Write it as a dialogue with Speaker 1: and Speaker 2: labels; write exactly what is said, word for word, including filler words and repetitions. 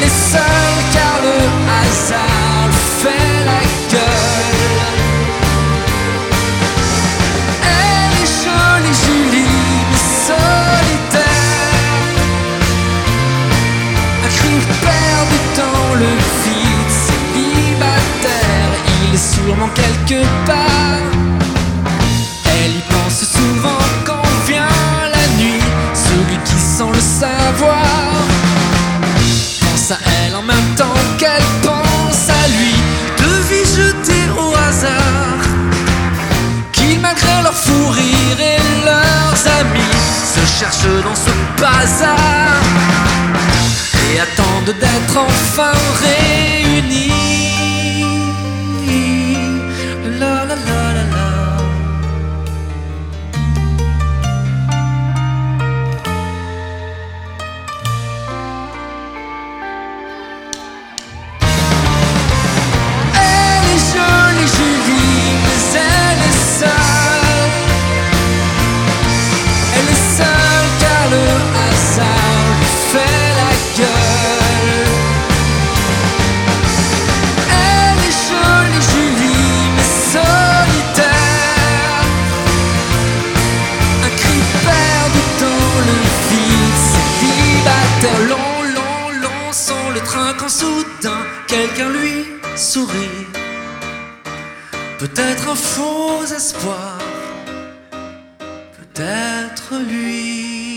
Speaker 1: est seule car le hasard lui fait la gueule. Elle est jolie Julie mais solitaire, un cri perdu dans le vide, célibataire. Il est sûrement quelque part, elle y pense souvent quand vient la nuit. Celui qui sans le savoir pense à elle en même temps qu'elle pense à lui. Deux vies jetées au hasard, qui malgré leur fou rire et leurs amis se cherchent dans ce bazar et attendent d'être enfin réunis. La la la la la. Elle est jolie Julie mais elle est seule. Elle est seule car le hasard lui fait la gueule. Elle est jolie Julie mais solitaire, un cri perdu dans le vide, célibataire. Long, long, long sans le train quand soudain quelqu'un lui sourit. Peut-être un faux espoir, peut-être lui.